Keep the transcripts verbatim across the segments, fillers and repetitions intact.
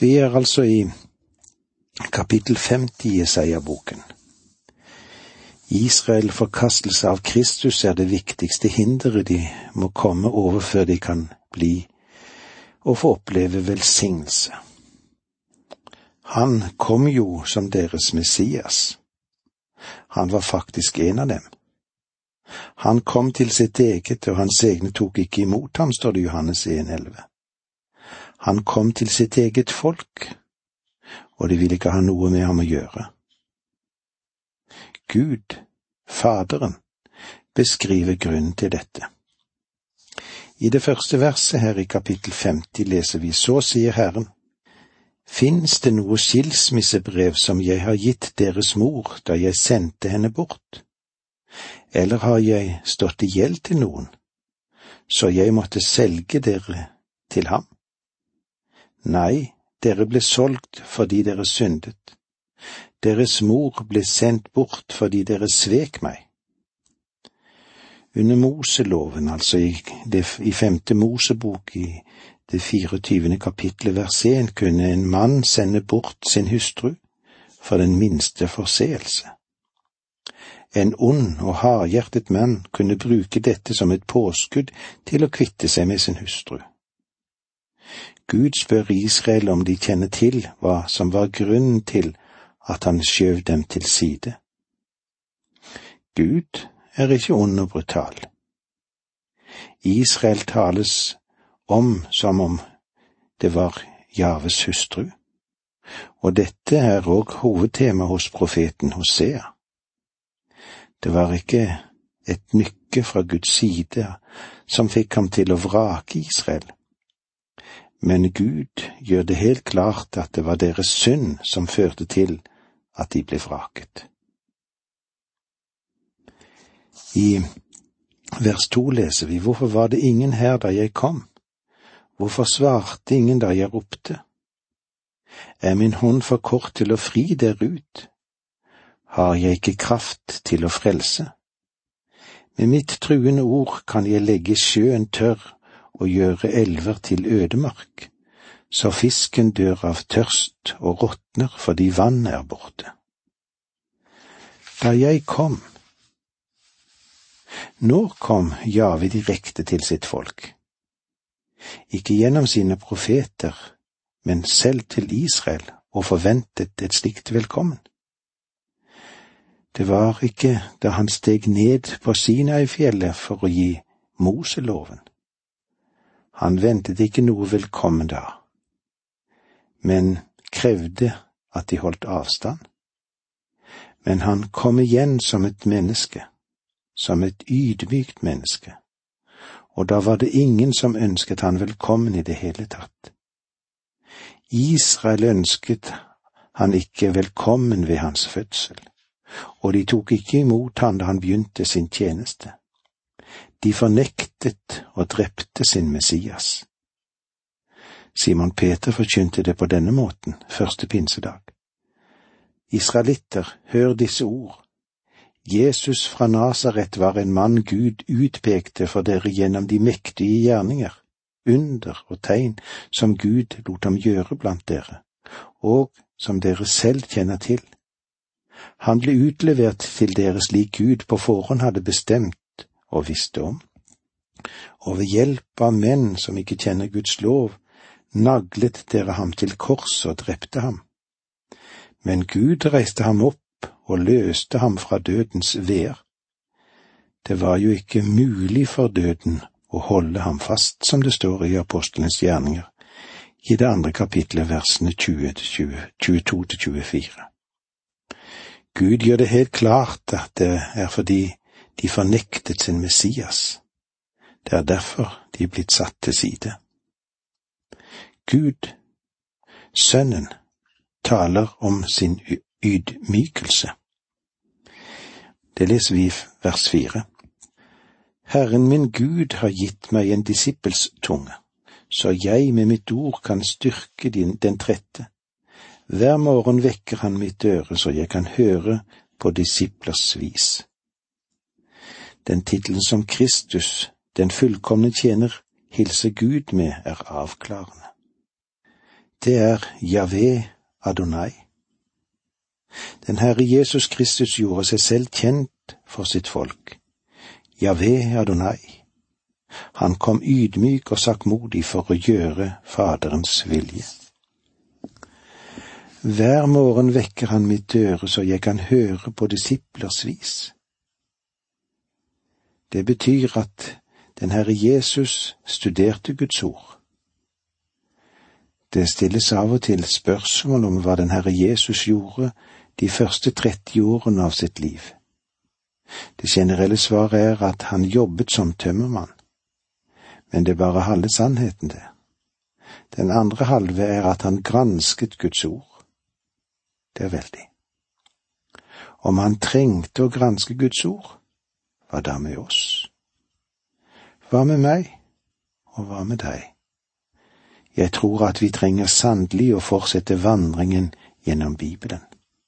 Vi er altså i kapittel femti i Jesaja-boken. Israel forkastelse av Kristus er det viktigste hinderet de må komme over før de kan bli og få oppleve velsignelse. Han kom jo som deres Messias. Han var faktisk en av dem. Han kom til sitt eget, og hans egne tok ikke imot ham, står det i Johannes en elleve. Han kom til sitt eget folk, og de ville ikke ha noe med ham å gjøre. Gud, Faderen, beskriver grunnen til dette. I det første verset her i kapittel femti leser vi: Så sier Herren, finnes det noe skilsmissebrev som jeg har gitt deres mor da jeg sendte henne bort? Eller har jeg stått i gjeld til noen, så jeg måtte selge dere til ham? Nei, dere ble solgt fordi dere syndet. Deres mor ble sendt bort fordi dere svek meg. Under Moseloven, altså i, det, i femte Mosebok i det fireogtyvende kapitlet vers en, kunne en mann sende bort sin hustru for den minste forseelse. En ond og hardhjertet mann kunne bruke dette som et påskudd til å kvitte seg med sin hustru. Gud spør Israel om de kjenner til hva som var grunnen til at han skjøv dem til side. Gud er ikke ond og brutal. Israel tales om som om det var Javes hustru, og dette er også hovedtema hos profeten Hosea. Det var ikke et nykke fra Guds side som fikk ham til å vrake Israel, men Gud gjør det helt klart at det var deres synd som førte til at de ble vraket. I vers to leser vi: Hvorfor var det ingen her da jeg kom? Hvorfor svarte ingen da jeg ropte? Er min hånd for kort til å fri dere ut? Har jeg ikke kraft til å frelse? Med mitt truende ord kan jeg legge sjøen tørr og gjøre elver til ødemark, så fisken dør av tørst og råtner fordi vannet er borte. Da jeg kom, Når kom Jave direkte til sitt folk? Ikke gjennom sine profeter, men selv til Israel, og forventet et slikt velkommen. Det var ikke da han steg ned på Sinai-fjellet for å gi Moseloven. Han ventet ikke noe velkommen da, men krevde at de holdt avstand. Men han kom igjen som et menneske, som et ydmykt menneske, og da var det ingen som ønsket han velkommen i det hele tatt. Israel ønsket han ikke velkommen ved hans fødsel, og de tok ikke imot han da han begynte sin tjeneste. De fornektet og drepte sin Messias. Simon Peter forkynte det på denne måten, første pinsedag. Israelitter, hør disse ord. Jesus fra Nasaret var en mann Gud utpekte for dere gjennom de mektige gjerninger, under og tegn som Gud lot ham gjøre blant dere, og som dere selv kjenner til. Han ble utlevert til dere slik Gud på forhånd hadde bestemt og visste om, og ved hjelp av menn som ikke kjenner Guds lov, naglet dere ham til kors og drepte ham. Men Gud reiste ham opp og løste ham fra dødens veer. Det var jo ikke mulig for døden å holde ham fast, som det står i Apostelens gjerninger, i det andre kapitlet, versene tjueto til tjuefire. Gud gjør det helt klart at det er fordi de fornektet sin Messias. Det er derfor de er blitt satt til side. Gud, Sønnen, taler om sin ydmykelse. Det leser vi i vers fire. Herren min Gud har gitt meg en disippels tunge, så jeg med mitt ord kan styrke din, den trette. Hver morgen vekker han mitt øre, så jeg kan høre på disiplers vis. Den titelen som Kristus, den fullkomne tjener, hilser Gud med, er avklarende. det er Jahve Adonai. Den Herre Jesus Kristus gjorde seg selv kjent for sitt folk. Jahve Adonai. Han kom ydmyk og saktmodig for å gjøre Faderens vilje. Hver morgen vekker han mitt øre så jeg kan høre på disiplers vis. Det betyr at den Herre Jesus studerte Guds ord. Det stilles av og til spørsmål om hva den Herre Jesus gjorde de første tretti årene av sitt liv. Det generelle svaret er at han jobbet som tømmermann. Men det er bare halve sannheten det. Den andre halve er at han gransket Guds ord. Det er veldig. Om han trengte å granske Guds ord, hva da med oss? Hva med meg, og hva med deg? Jeg tror at vi trenger sannelig å fortsette vandringen gjennom Bibelen.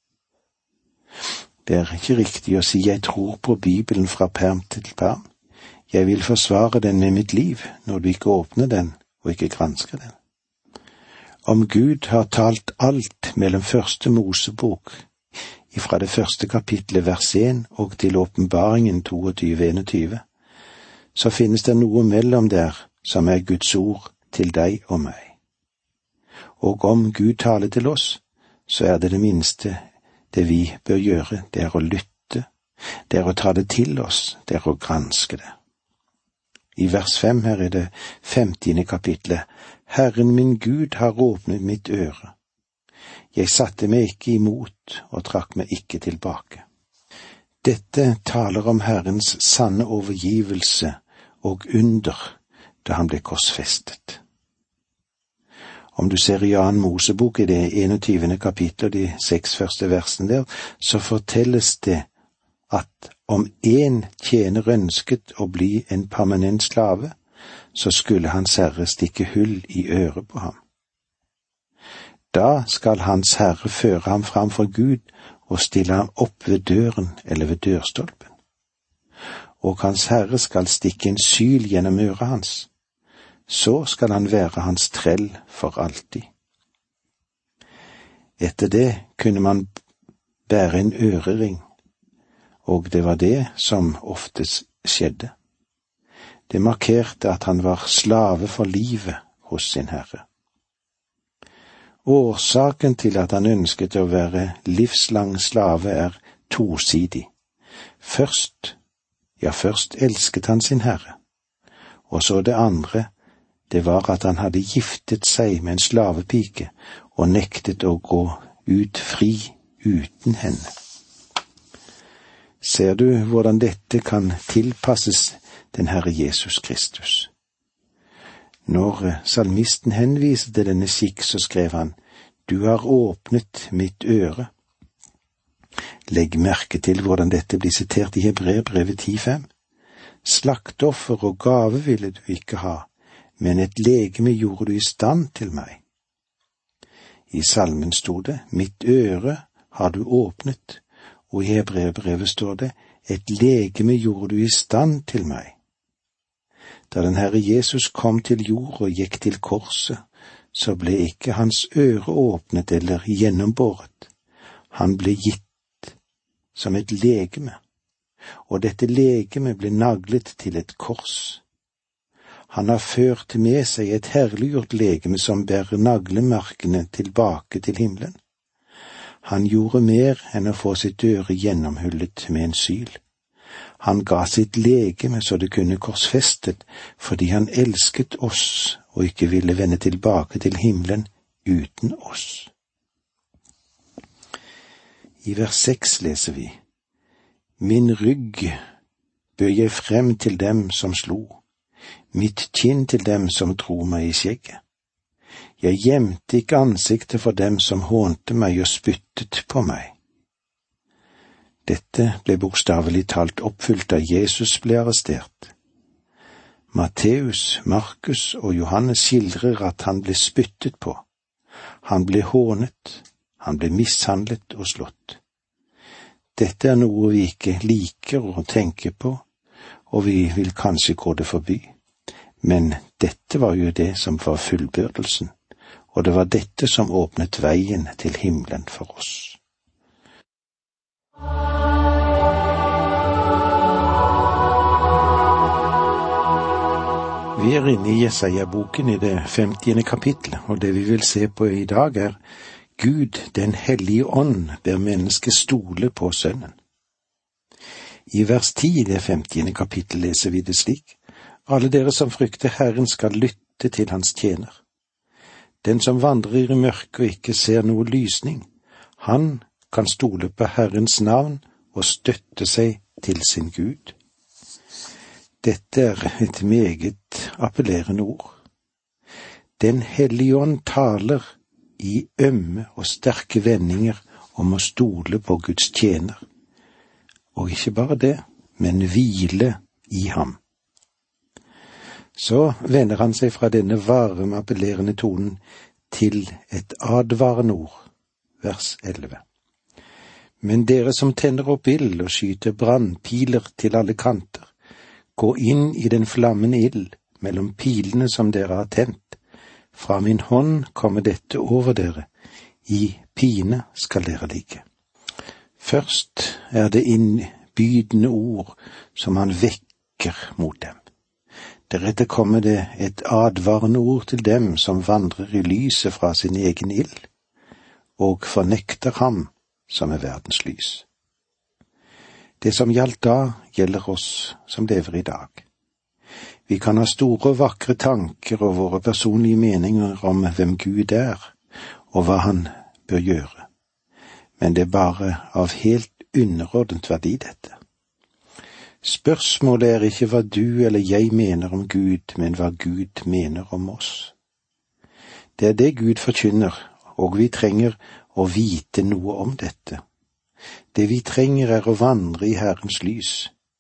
Det er ikke riktig å si jeg tror på Bibelen fra perm til perm. Jeg vil forsvare den med mitt liv når du ikke åpner den og ikke gransker den. Om Gud har talt alt mellom første Mosebok, ifra det første kapitlet vers én og til åpenbaringen to enogtyve, så finnes det noe mellom der som er Guds ord til deg og meg. Og om Gud taler til oss, så er det det minste det vi bør gjøre, det er å lytte, det er å ta det til oss, det er å granske det. I vers fem her er det femtiende kapitlet. Herren min Gud har åpnet mitt øre. Jeg satte meg ikke imot og trakk meg ikke tilbake. Dette taler om Herrens sanne overgivelse og under da han ble korsfestet. Om du ser i annen Mosebok i det enogtyvende kapittel, de seks første versene der, så fortelles det at om en tjener ønsket å bli en permanent slave, så skulle hans herre stikke hull i øret på ham. Da skal hans herre føre ham fram for Gud og stille ham opp ved døren eller ved dørstolpen. Og hans herre skal stikke en syl gjennom øret hans. Så skal han være hans trell for alltid. Etter det kunne man bære en ørering, og det var det som oftest skjedde. Det markerte at han var slave for livet hos sin herre. Årsaken til at han ønsket å være livslang slave er tosidig. Først, ja først elsket han sin herre, og så det andre, det var at han hadde giftet seg med en slavepike og nektet å gå ut fri uten henne. Ser du hvordan dette kan tilpasses den Herre Jesus Kristus? Når salmisten henviser til denne skikk, så skrev han, «Du har åpnet mitt øre». Legg merke til hvordan dette blir sitert i Hebreerbrevet ti fem. Slaktoffer og gave ville du ikke ha, men et legeme gjorde du i stand til meg. I salmen stod det, «Mitt øre har du åpnet», og i Hebreerbrevet står det, «Et legeme gjorde du i stand til meg». Da den Herre Jesus kom til jord og gikk til korset, så ble ikke hans øre åpnet eller gjennombåret. Han ble gitt som et legeme, og dette legeme ble naglet til et kors. Han har ført med seg et herliggjort legeme som bærer naglemarkene tilbake til himmelen. Han gjorde mer enn å få sitt øre gjennomhullet med en syl. Han ga sitt legeme så det kunne korsfestet, fordi han elsket oss og ikke ville vende tilbake til himmelen uten oss. I vers seks leser vi, «Min rygg bøy jeg frem til dem som slo, mitt kinn til dem som dro meg i skjegget. Jeg gjemte ikke ansiktet for dem som hånte meg og spyttet på meg.» Dette ble bokstavelig talt oppfylt da Jesus ble arrestert. Matteus, Markus og Johannes skildrer at han ble spyttet på. Han ble hånet, han ble mishandlet og slått. Dette er noe vi ikke liker å tenke på, og vi vil kanskje gå det forbi. Men dette var jo det som var fullbyrdelsen, og det var dette som åpnet veien til himmelen for oss. Vi er inne i Jesaja-boken i det femtiende kapittel, og det vi vil se på i dag er Gud, den hellige ånd, ber mennesket stole på sønnen. I vers ti i det femtiende kapittel leser vi det slik: Alle dere som frykter Herren skal lytte til hans tjener. Den som vandrer i mørket og ikke ser noe lysning, han kan stole på Herrens navn og støtte seg til sin Gud. Dette er et meget appellerende ord. Den hellige ånd taler i ømme og sterke vendinger om å stole på Guds tjener. Og ikke bare det, men hvile i ham. Så vender han seg fra denne varme, appellerende tonen til et advarende ord, vers elleve. Men dere som tenner opp ild og skyter brannpiler til alle kanter, gå inn i den flammende ild mellom pilene som dere har tent. Fra min hånd kommer dette over dere, i pine skal dere ligge. Først er det innbydende ord som han vekker mot dem. Deretter kommer det et advarende ord til dem som vandrer i lyset fra sin egen ild, og fornekter ham som er verdens lys. Det som gjaldt da, gjelder oss som lever i dag. Vi kan ha store og vakre tanker og våre personlige meninger om hvem Gud er, og hva han bør gjøre. Men det er bare av helt underordnet verdi dette. Spørsmålet er ikke hva du eller jeg mener om Gud, men hva Gud mener om oss. Det er det Gud forkynner, og vi trenger å vite noe om dette. Det vi trenger er å vandre i Herrens lys.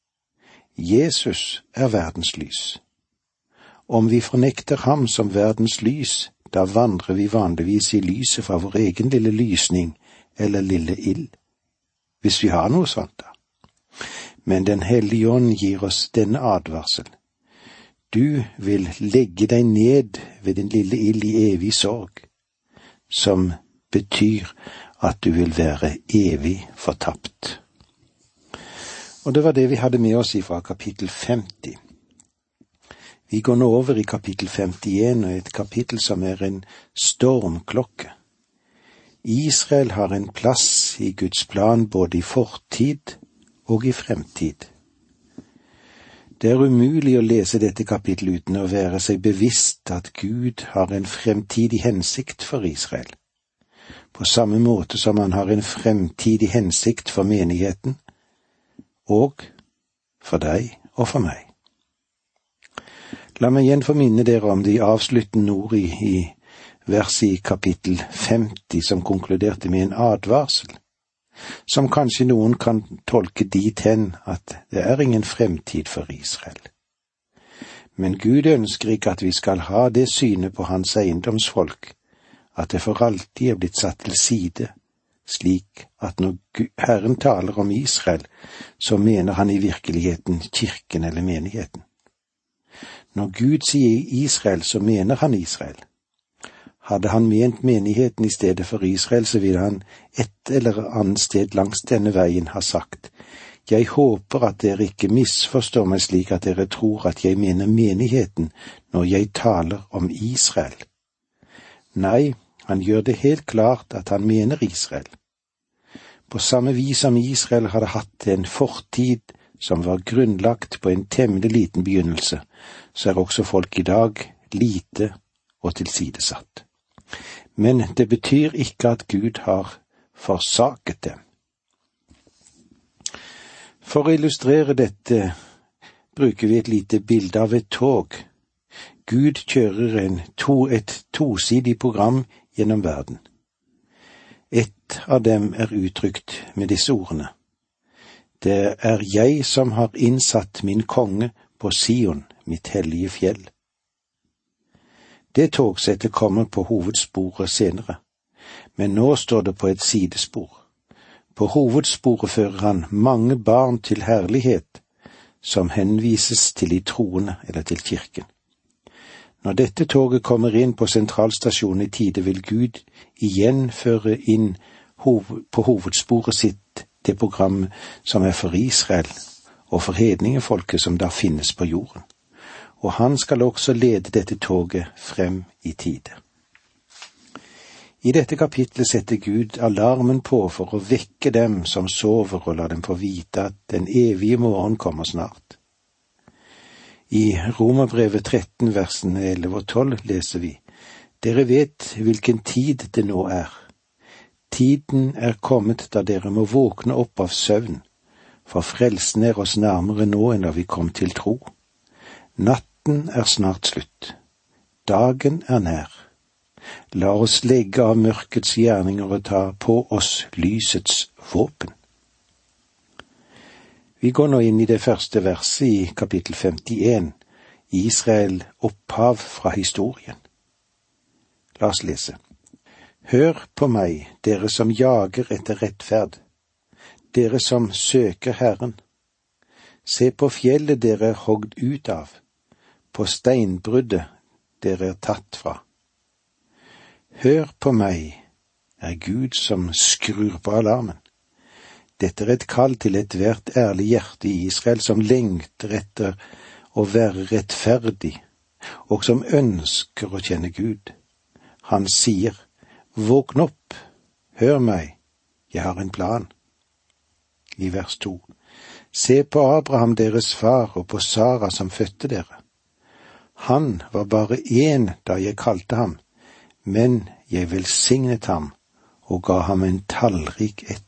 Jesus er verdens lys. Om vi fornekter ham som verdens lys, da vandrer vi vanligvis i lyset fra vår egen lille lysning eller lille ild. Hvis vi har noe sånt da. Men Den hellige ånd gir oss denne advarsel. Du vil legge deg ned ved din lille ild i evig sorg, som betyr at du vil være evig fortapt. Og det var det vi hadde med oss fra kapittel femti. Vi går nå over i kapittel femtien, og et kapittel som er en stormklokke. Israel har en plass i Guds plan både i fortid og i fremtid. Det er umulig å lese dette kapittel uten å være seg bevisst at Gud har en fremtidig hensikt for Israel, på samme måte som han har en fremtidig hensikt for menigheten, og for deg og for meg. La meg igjen få minne dere om de avsluttende ord i, i verset i kapittel femti, som konkluderte med en advarsel, som kanskje noen kan tolke dit hen at det er ingen fremtid for Israel. Men Gud ønsker ikke at vi skal ha det synet på hans eiendomsfolk, at det for alltid er blitt satt til side, slik at når Herren taler om Israel, så mener han i virkeligheten kirken eller menigheten. Når Gud sier Israel, så mener han Israel. Hadde han ment menigheten i stedet for Israel, så ville han et eller annet sted langs denne veien ha sagt: Jeg håper at dere ikke misforstår meg slik at dere tror at jeg mener menigheten når jeg taler om Israel. Nei, han gjør det helt klart at han mener Israel. På samme vis som Israel hadde hatt en fortid som var grunnlagt på en temmelig liten begynnelse, så er også folk i dag lite og tilsidesatt. Men det betyr ikke at Gud har forsaket dem. For å illustrere dette bruker vi et lite bilde av et tog. Gud kjører en to, et tosidig program gjennom verden. Et av dem er uttrykt med disse ordene: Det er jeg som har innsatt min konge på Sion, mitt hellige fjell. Det togsettet kommer på hovedsporet senere, men nå står det på et sidespor. På hovedsporet fører han mange barn til herlighet, som henvises til de troende eller til kirken. Når dette toget kommer inn på sentralstasjonen i tide, vil Gud igjen føre inn hov- på hovedsporet sitt det program som er for Israel og for hedningefolket som da finnes på jorden. Og han skal også lede dette toget frem i tide. I dette kapitlet setter Gud alarmen på for å vekke dem som sover og la dem få vite at den evige morgen kommer snart. I Romerbrevet tretten, versene elleve og tolv leser vi: Dere vet hvilken tid det nå er. Tiden er kommet da dere må våkne opp av søvn, for frelsen er oss nærmere nå enn da vi kom til tro. Natten er snart slutt. Dagen er nær. La oss legge av mørkets gjerninger og ta på oss lysets våpen. Vi går nå inn i det første verset i kapittel femtien, Israel opphav fra historien. La oss lese. Hør på meg, dere som jager etter rettferd, dere som søker Herren. Se på fjellet dere er hogd ut av, på steinbruddet dere er tatt fra. Hør på meg, er Gud som skrur på alarmen. Dette er et kall til ethvert ærlig hjerte i Israel som lengter etter å være rettferdig, og som ønsker å kjenne Gud. Han sier, våkn opp, hør meg, jeg har en plan. I vers to, se på Abraham deres far og på Sara som fødte dere. Han var bare én da jeg kalte ham, men jeg velsignet ham og ga ham en tallrik ett.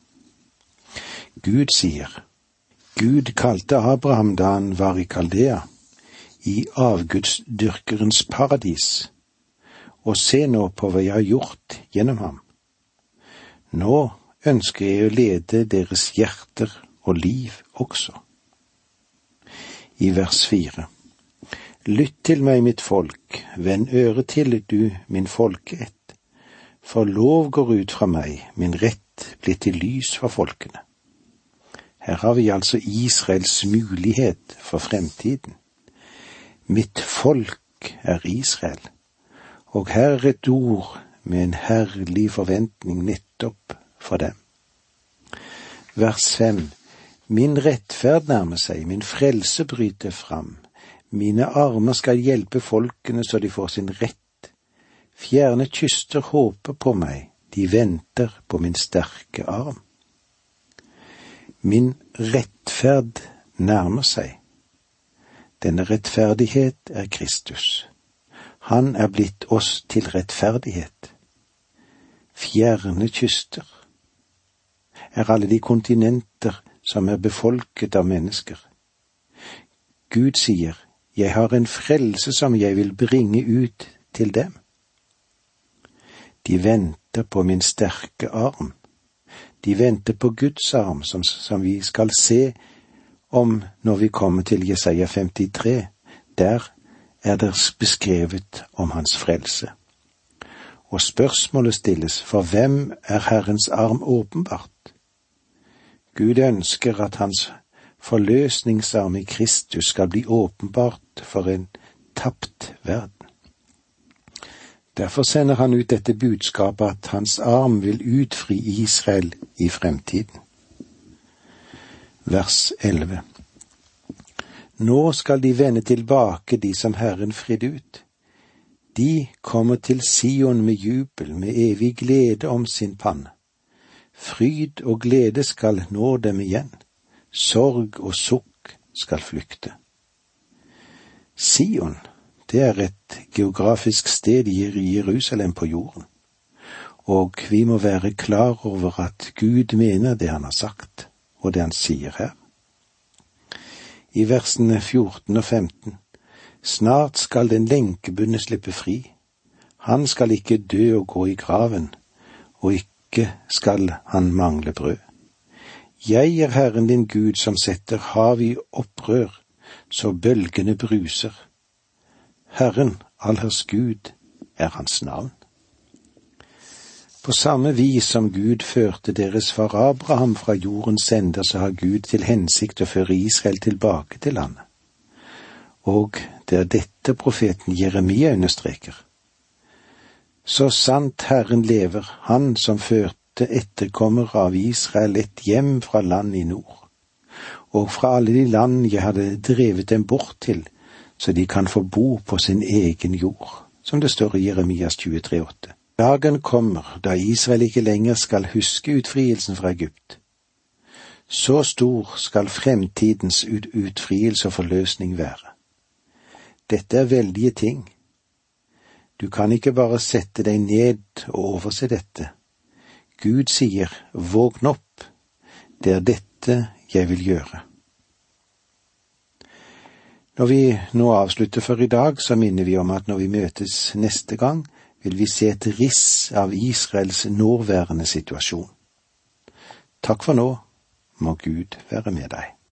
Gud sier, Gud kalte Abraham da han var i Kaldea, i avgudsdyrkerens paradis, og se nå på hva jeg har gjort gjennom ham. Nå ønsker jeg å lede deres hjerter og liv også. I vers fire, lytt til meg, mitt folk, vend øret til du, min folkeett, for lov går ut fra meg, min rett blir til lys for folkene. Her har vi altså Israels mulighet for fremtiden. Mitt folk er Israel, og her er et ord med en herlig forventning nettopp for dem. Vers fem, min rettferd nærmer seg, min frelse bryter fram. Mine armer skal hjelpe folkene så de får sin rett. Fjerne kyster håper på meg, de venter på min sterke arm. Min rettferd nærmer seg. Denne rettferdighet er Kristus. Han er blitt oss til rettferdighet. Fjerne kyster er alle de kontinenter som er befolket av mennesker. Gud sier, jeg har en frelse som jeg vil bringe ut til dem. De venter på min sterke arm. De venter på Guds arm, som, som vi skal se om når vi kommer til Jesaja femtitre. Der er det beskrevet om hans frelse. Og spørsmålet stilles, for hvem er Herrens arm åpenbart? Gud ønsker at hans forløsningsarm i Kristus skal bli åpenbart for en tapt verden. Derfor sender han ut dette budskapet at hans arm vil utfri Israel i fremtiden. Vers elleve. Nå skal de vende tilbake, de som Herren fridde ut. De kommer til Sion med jubel, med evig glede om sin panne. Fryd og glede skal nå dem igjen. Sorg og sukk skal flykte. Sion, det er et geografisk sted i Jerusalem på jorden, og vi må være klar over at Gud mener det han har sagt, og det han sier her. I versene fjorten og femten, snart skal den lenkebundne slippe fri, han skal ikke dø og gå i graven, og ikke skal han mangle brød. Jeg er Herren din Gud som setter hav i opprør, så bølgene bruser. Herren, allers Gud, er hans navn. På samme vis som Gud førte deres far Abraham fra jordens ender, så har Gud til hensikt å føre Israel tilbake til landet. Og det er dette profeten Jeremia understreker. Så sant Herren lever, han som førte etterkommere av Israel et hjem fra land i nord, og fra alle de land jeg hadde drevet dem bort til, så de kan få bo på sin egen jord, som det står i Jeremias tjuetre åtte. Dagen kommer da Israel ikke lenger skal huske utfrielsen fra Egypt. Så stor skal fremtidens ut utfrielse og forløsning være. Dette er veldige ting. Du kan ikke bare sette deg ned og overse dette. Gud sier, vågn opp, det er dette jeg vil gjøre. Når vi nå avslutter for i dag, så minner vi om at når vi møtes neste gang, vil vi se et riss av Israels nåværende situasjon. Takk for nå, må Gud være med deg.